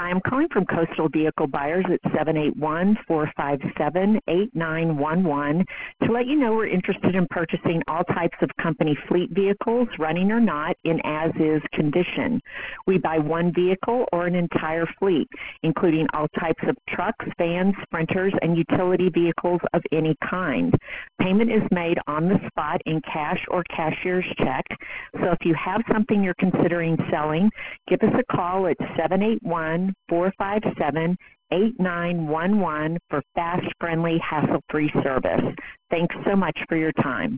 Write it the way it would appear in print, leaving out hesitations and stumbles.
Hi, I'm calling from Coastal Vehicle Buyers at 781-457-8911 to let you know we're interested in purchasing all types of company fleet vehicles, running or not, in as-is condition. We buy one vehicle or an entire fleet, including all types of trucks, vans, sprinters, and utility vehicles of any kind. Payment is made on the spot in cash or cashier's check. So if you have something you're considering selling, give us a call at 781-457-8911 for fast, friendly, hassle-free service. Thanks so much for your time.